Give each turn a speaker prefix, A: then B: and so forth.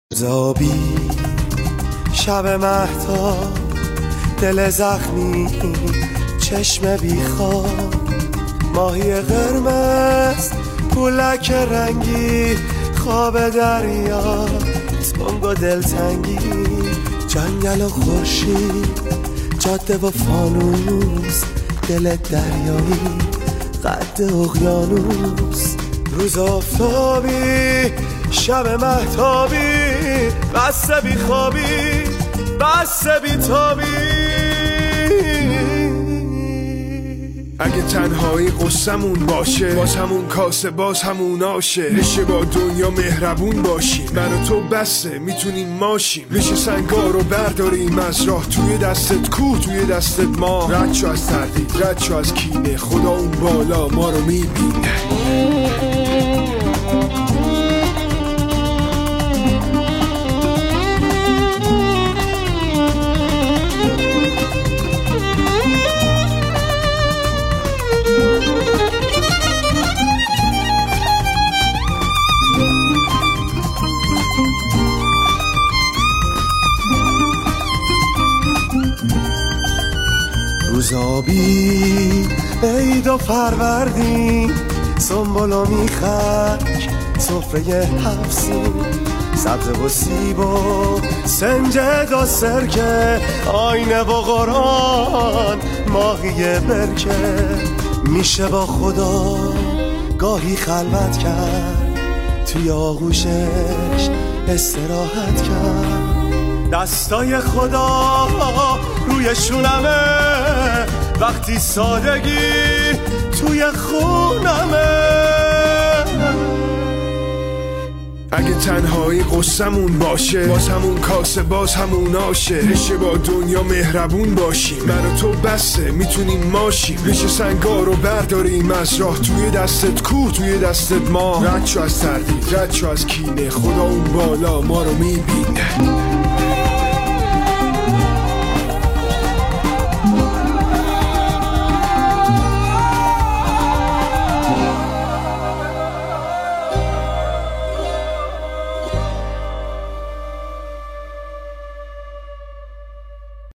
A: زابی شب مهتاب، دل زخمی، چشم بیخواب، ماهی قرمز، پولک رنگی، خواب دریا، تنگ و دلتنگی، جنگل و خورشید، جاده و فانوس، دل دریایی، قد اقیانوس، روز آفتابی، شب مهتابی، بسته بی خوابی، بسته بی تابی.
B: اگه تنهایی قصمون باشه، باز همون کاسه، باز همون آشه. بشه با دنیا مهربون باشیم، من و تو بسته میتونیم ماشیم. بشه سنگا رو برداریم از راه، توی دستت کوه، توی دستت ما. رد شو از تردید، رد شو از کینه، خدا اون بالا ما رو میبینه.
A: روزابی عید و فروردین، سنبل و میخک، سفره حفظین، سبز و سیب و سنجد و سرکه، آینه و قرآن، ماهی برکه. میشه با خدا گاهی خلوت کرد، توی آغوشش استراحت کرد. دستای خدا روی شونمه، وقتی سادگی توی خونمه.
B: اگه تنهایی قصمون باشه، باز همون کاسه، باز همون آشه. بشه با دنیا مهربون باشیم، من و تو بسته میتونیم ماشیم. بشه سنگا رو برداریم از راه، توی دستت کوه، توی دستت ما. رد شو از تردید، رد شو از کینه، خدا اون بالا ما رو میبینه.